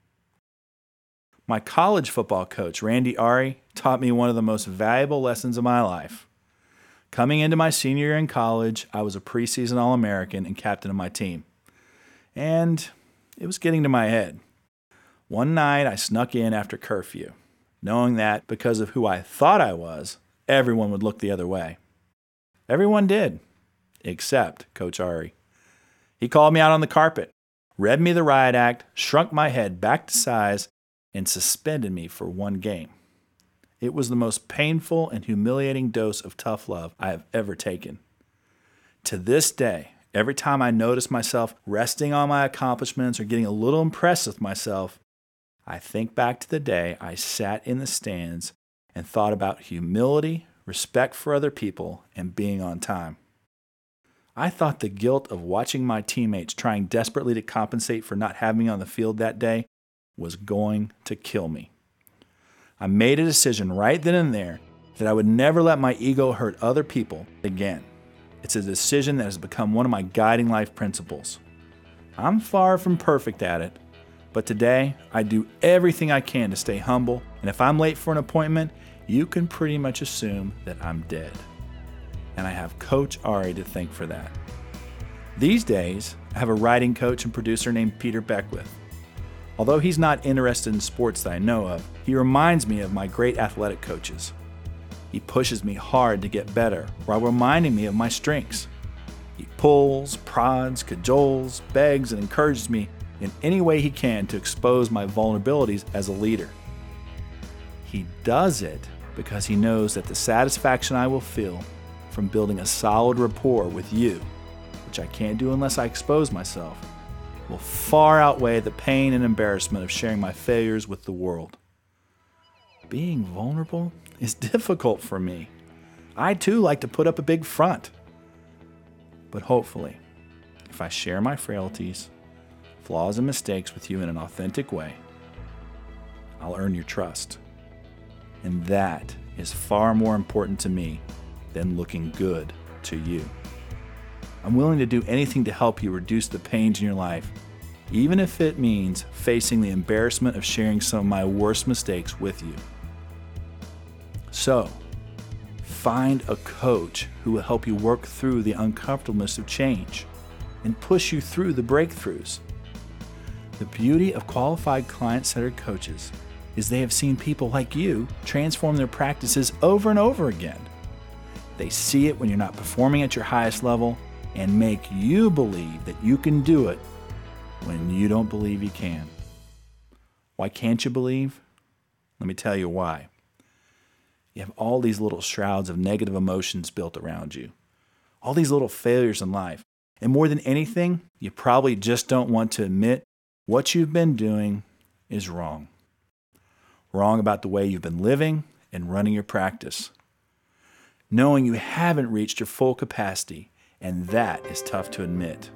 My college football coach, Randy Ari, taught me one of the most valuable lessons of my life. Coming into my senior year in college, I was a preseason All-American and captain of my team. And it was getting to my head. One night, I snuck in after curfew, knowing that because of who I thought I was, everyone would look the other way. Everyone did, except Coach Ari. He called me out on the carpet. read me the riot act, shrunk my head back to size, and suspended me for one game. It was the most painful and humiliating dose of tough love I have ever taken. To this day, every time I notice myself resting on my accomplishments or getting a little impressed with myself, I think back to the day I sat in the stands and thought about humility, respect for other people, and being on time. I thought the guilt of watching my teammates trying desperately to compensate for not having me on the field that day was going to kill me. I made a decision right then and there that I would never let my ego hurt other people again. It's a decision that has become one of my guiding life principles. I'm far from perfect at it, but today I do everything I can to stay humble, and if I'm late for an appointment, you can pretty much assume that I'm dead. And I have Coach Ari to thank for that. These days, I have a writing coach and producer named Peter Beckwith. Although he's not interested in sports that I know of, he reminds me of my great athletic coaches. He pushes me hard to get better while reminding me of my strengths. He pulls, prods, cajoles, begs, and encourages me in any way he can to expose my vulnerabilities as a leader. He does it because he knows that the satisfaction I will feel from building a solid rapport with you, which I can't do unless I expose myself, will far outweigh the pain and embarrassment of sharing my failures with the world. Being vulnerable is difficult for me. I too like to put up a big front. But hopefully, if I share my frailties, flaws, and mistakes with you in an authentic way, I'll earn your trust. And that is far more important to me than looking good to you. I'm willing to do anything to help you reduce the pains in your life, even if it means facing the embarrassment of sharing some of my worst mistakes with you. So, find a coach who will help you work through the uncomfortableness of change and push you through the breakthroughs. The beauty of qualified client-centered coaches is they have seen people like you transform their practices over and over again. They see it when you're not performing at your highest level and make you believe that you can do it when you don't believe you can. Why can't you believe? Let me tell you why. You have all these little shrouds of negative emotions built around you, all these little failures in life. And more than anything, you probably just don't want to admit what you've been doing is wrong. Wrong about the way you've been living and running your practice. Knowing you haven't reached your full capacity, and that is tough to admit.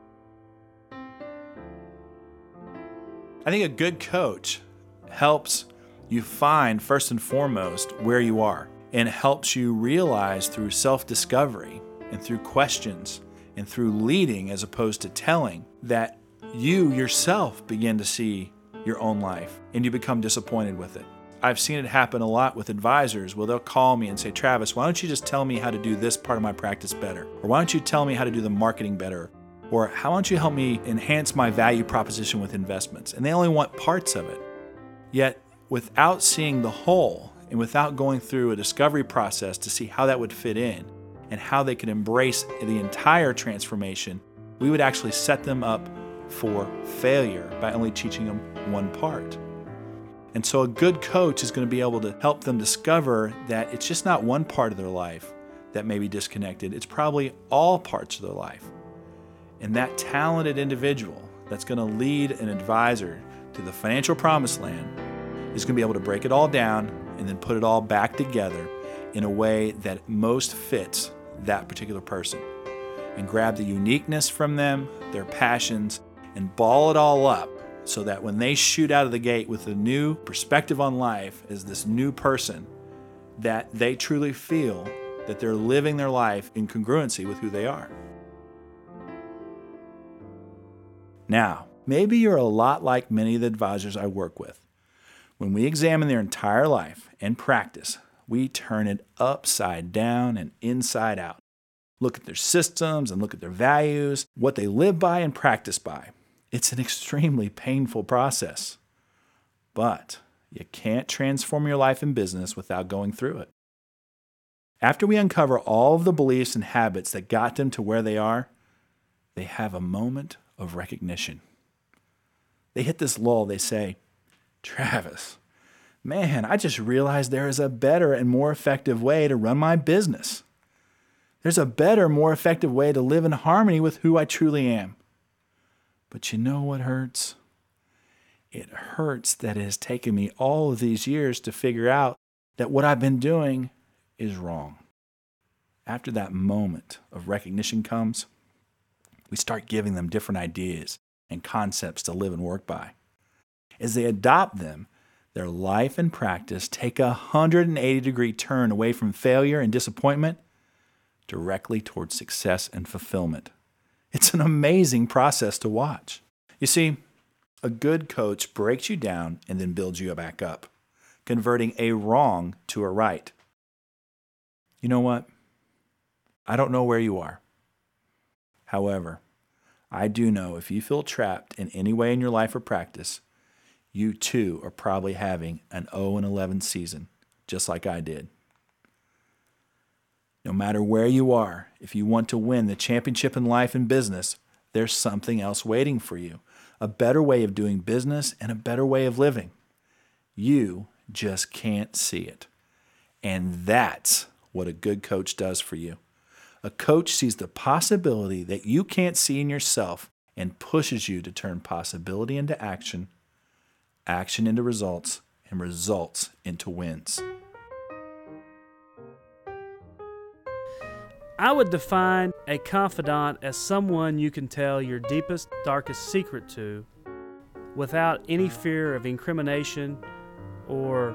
I think a good coach helps you find, first and foremost, where you are, and helps you realize through self-discovery and through questions and through leading as opposed to telling that you yourself begin to see your own life and you become disappointed with it. I've seen it happen a lot with advisors where they'll call me and say, Travis, why don't you just tell me how to do this part of my practice better? Or why don't you tell me how to do the marketing better? Or how don't you help me enhance my value proposition with investments? And they only want parts of it. Yet, without seeing the whole and without going through a discovery process to see how that would fit in and how they could embrace the entire transformation, we would actually set them up for failure by only teaching them one part. And so a good coach is going to be able to help them discover that it's just not one part of their life that may be disconnected. It's probably all parts of their life. And that talented individual that's going to lead an advisor to the financial promised land is going to be able to break it all down and then put it all back together in a way that most fits that particular person, and grab the uniqueness from them, their passions, and ball it all up so that when they shoot out of the gate with a new perspective on life as this new person, that they truly feel that they're living their life in congruency with who they are. Now, maybe you're a lot like many of the advisors I work with. When we examine their entire life and practice, we turn it upside down and inside out. Look at their systems and look at their values, what they live by and practice by. It's an extremely painful process. But you can't transform your life and business without going through it. After we uncover all of the beliefs and habits that got them to where they are, they have a moment of recognition. They hit this lull. They say, Travis, man, I just realized there is a better and more effective way to run my business. There's a better, more effective way to live in harmony with who I truly am. But you know what hurts? It hurts that it has taken me all of these years to figure out that what I've been doing is wrong. After that moment of recognition comes, we start giving them different ideas and concepts to live and work by. As they adopt them, their life and practice take a one hundred eighty degree turn away from failure and disappointment directly towards success and fulfillment. It's an amazing process to watch. You see, a good coach breaks you down and then builds you back up, converting a wrong to a right. You know what? I don't know where you are. However, I do know if you feel trapped in any way in your life or practice, you too are probably having an oh and eleven season, just like I did. No matter where you are, if you want to win the championship in life and business, there's something else waiting for you, a better way of doing business and a better way of living. You just can't see it. And that's what a good coach does for you. A coach sees the possibility that you can't see in yourself and pushes you to turn possibility into action, action into results, and results into wins. I would define a confidant as someone you can tell your deepest, darkest secret to without any fear of incrimination or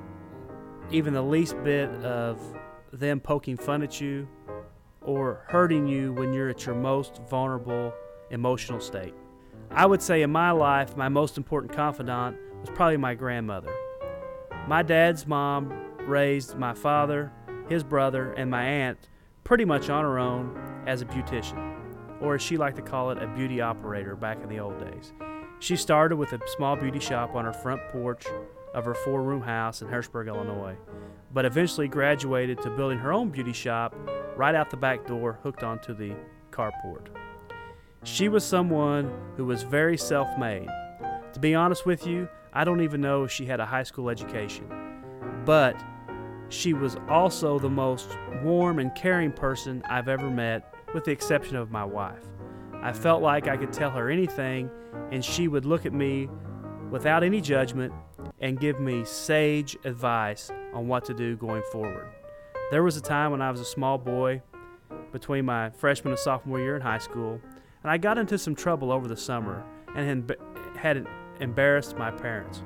even the least bit of them poking fun at you or hurting you when you're at your most vulnerable emotional state. I would say in my life, my most important confidant was probably my grandmother. My dad's mom raised my father, his brother, and my aunt pretty much on her own as a beautician, or as she liked to call it, a beauty operator back in the old days. She started with a small beauty shop on her front porch of her four-room house in Harrisburg, Illinois, but eventually graduated to building her own beauty shop right out the back door, hooked onto the carport. She was someone who was very self-made. To be honest with you, I don't even know if she had a high school education, but she was also the most warm and caring person I've ever met, with the exception of my wife. I felt like I could tell her anything, and she would look at me without any judgment and give me sage advice on what to do going forward. There was a time when I was a small boy between my freshman and sophomore year in high school, and I got into some trouble over the summer and had embarrassed my parents.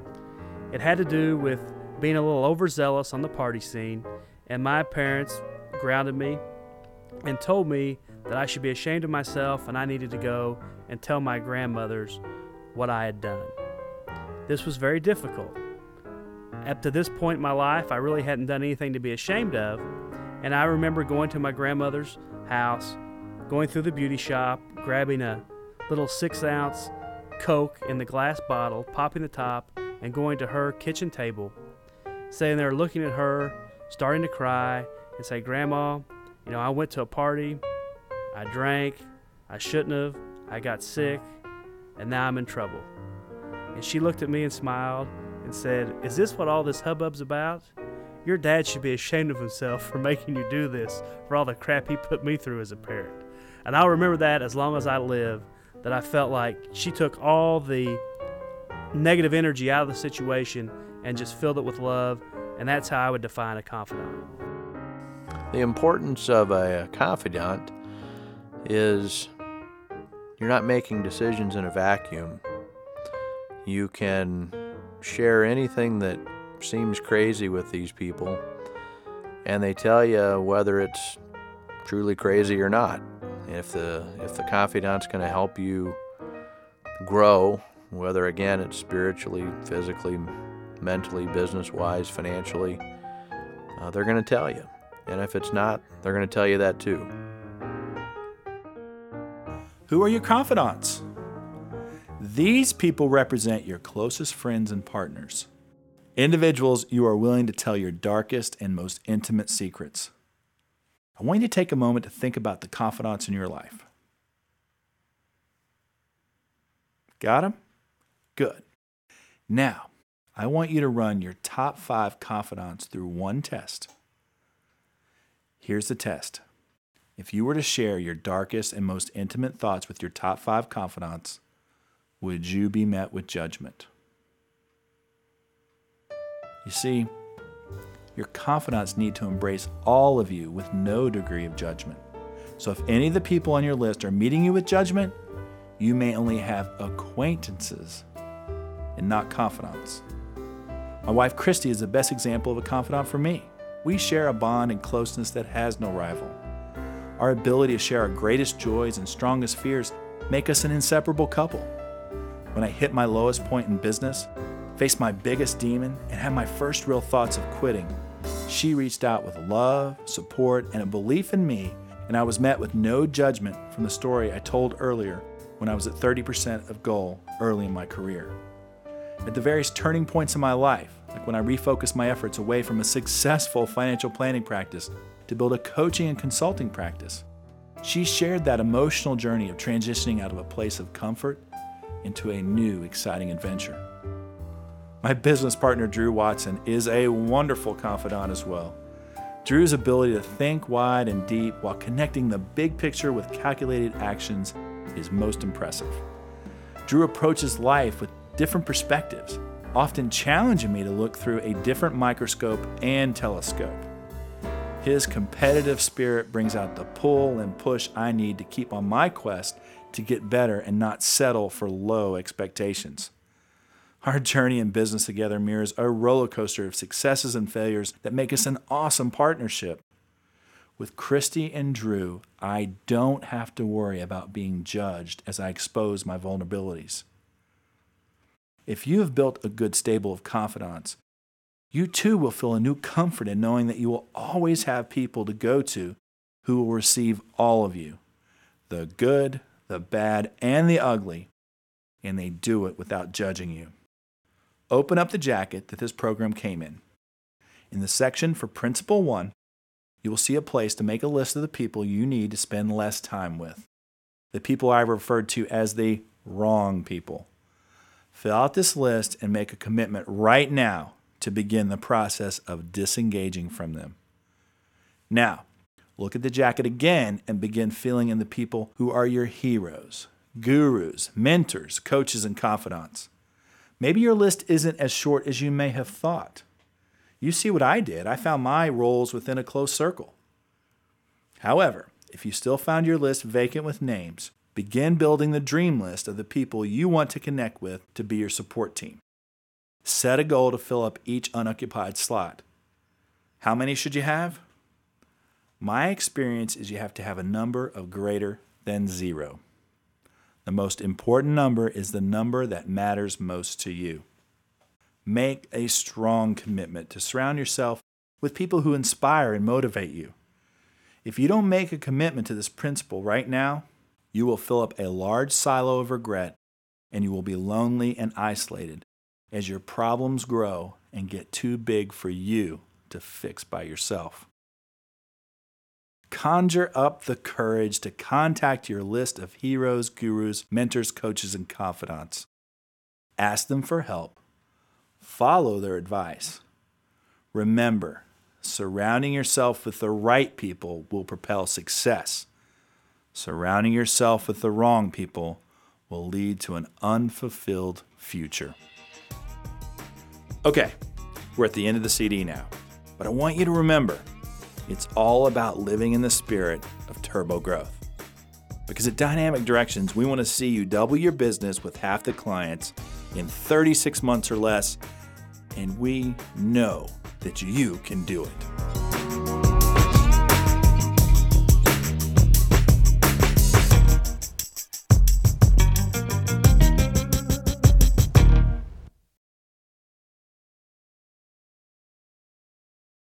It had to do with being a little overzealous on the party scene, and my parents grounded me and told me that I should be ashamed of myself and I needed to go and tell my grandmothers what I had done. This was very difficult. Up to this point in my life, I really hadn't done anything to be ashamed of, and I remember going to my grandmother's house, going through the beauty shop, grabbing a little six-ounce Coke in the glass bottle, popping the top, and going to her kitchen table, sitting there looking at her, starting to cry, and say, "Grandma, you know, I went to a party, I drank, I shouldn't have, I got sick, and now I'm in trouble." And she looked at me and smiled and said, "Is this what all this hubbub's about? Your dad should be ashamed of himself for making you do this, for all the crap he put me through as a parent." And I'll remember that as long as I live, that I felt like she took all the negative energy out of the situation and just filled it with love, and that's how I would define a confidant. The importance of a confidant is you're not making decisions in a vacuum. You can share anything that seems crazy with these people, and they tell you whether it's truly crazy or not. If the if the confidant's going to help you grow, whether again it's spiritually, physically, mentally, business-wise, financially, uh, they're going to tell you. And if it's not, they're going to tell you that too. Who are your confidants? These people represent your closest friends and partners. Individuals you are willing to tell your darkest and most intimate secrets. I want you to take a moment to think about the confidants in your life. Got them? Good. Now, I want you to run your top five confidants through one test. Here's the test. If you were to share your darkest and most intimate thoughts with your top five confidants, would you be met with judgment? You see, your confidants need to embrace all of you with no degree of judgment. So if any of the people on your list are meeting you with judgment, you may only have acquaintances and not confidants. My wife Christy is the best example of a confidant for me. We share a bond and closeness that has no rival. Our ability to share our greatest joys and strongest fears make us an inseparable couple. When I hit my lowest point in business, faced my biggest demon, and had my first real thoughts of quitting, she reached out with love, support, and a belief in me, and I was met with no judgment from the story I told earlier when I was at thirty percent of goal early in my career. At the various turning points in my life, like when I refocused my efforts away from a successful financial planning practice to build a coaching and consulting practice, she shared that emotional journey of transitioning out of a place of comfort into a new, exciting adventure. My business partner, Drew Watson, is a wonderful confidant as well. Drew's ability to think wide and deep while connecting the big picture with calculated actions is most impressive. Drew approaches life with different perspectives, often challenging me to look through a different microscope and telescope. His competitive spirit brings out the pull and push I need to keep on my quest to get better and not settle for low expectations. Our journey in business together mirrors a roller coaster of successes and failures that make us an awesome partnership. With Christy and Drew, I don't have to worry about being judged as I expose my vulnerabilities. If you have built a good stable of confidants, you too will feel a new comfort in knowing that you will always have people to go to who will receive all of you, the good, the bad, and the ugly, and they do it without judging you. Open up the jacket that this program came in. In the section for Principle one, you will see a place to make a list of the people you need to spend less time with, the people I referred to as the wrong people. Fill out this list and make a commitment right now to begin the process of disengaging from them. Now, look at the jacket again and begin filling in the people who are your heroes, gurus, mentors, coaches, and confidants. Maybe your list isn't as short as you may have thought. You see what I did. I found my roles within a close circle. However, if you still found your list vacant with names, begin building the dream list of the people you want to connect with to be your support team. Set a goal to fill up each unoccupied slot. How many should you have? My experience is you have to have a number of greater than zero. The most important number is the number that matters most to you. Make a strong commitment to surround yourself with people who inspire and motivate you. If you don't make a commitment to this principle right now, you will fill up a large silo of regret and you will be lonely and isolated as your problems grow and get too big for you to fix by yourself. Conjure up the courage to contact your list of heroes, gurus, mentors, coaches, and confidants. Ask them for help. Follow their advice. Remember, surrounding yourself with the right people will propel success. Surrounding yourself with the wrong people will lead to an unfulfilled future. Okay, we're at the end of the C D now, but I want you to remember, it's all about living in the spirit of turbo growth. Because at Dynamic Directions, we want to see you double your business with half the clients in thirty-six months or less, and we know that you can do it.